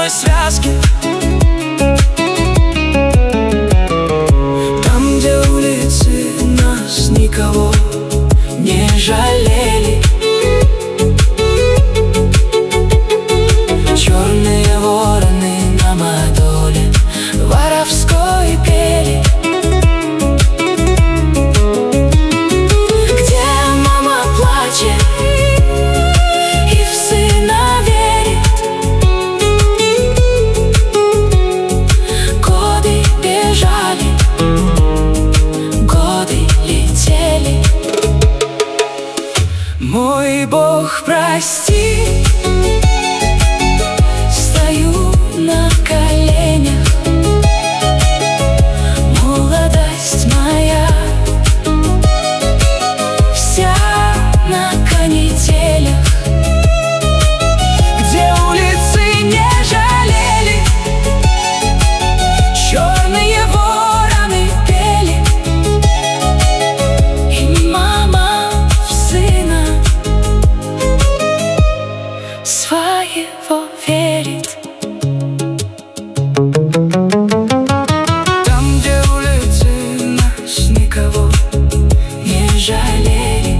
одной связке. Там, где улицы нас никого не жалели, черные вороны на модоле воровской пели. Где мама плачет и в сына верит. Годы бежали, годы летели. Мой Бог, прости, стою на коленях. Молодость моя вся на канителях. Где улицы не жалели, черные вороны пели. И мама в сына своего верит. Там, где улицы нас никого не жалели,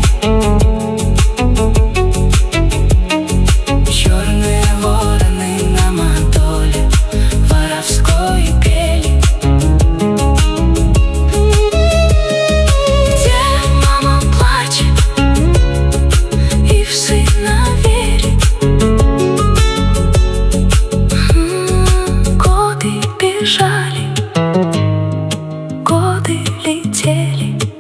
черные вороны на модоле воровской пели. Где мама плачет и в сына верит. Годы бежали, годы летели.